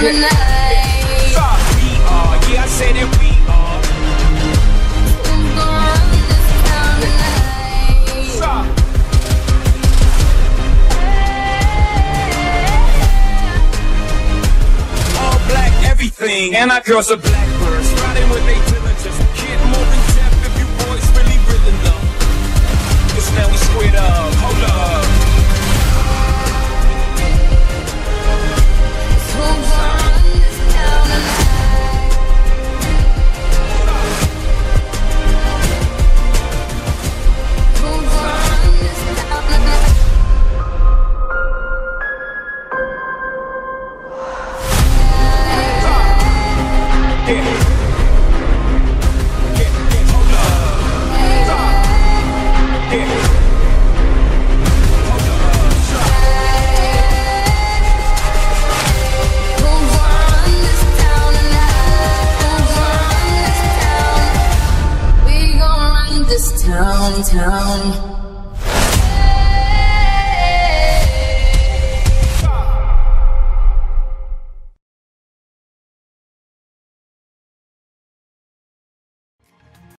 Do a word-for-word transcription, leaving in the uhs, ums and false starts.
tonight. We are, yeah, I said it, we are. Who's gonna run this town tonight? Stop. All black, everything, and our girls are blackbirds, riding with they diligence. Kid more than deaf if you boys really, really know. Cause now we squared up, hold up. Who's gonna run this town tonight? Who's gonna run this town tonight? Yeah. Yeah, yeah, hold up. Stop. Yeah. Hold up. Stop. Who's gonna run this town tonight? Who's gonna run this town? We gonna run this town, town.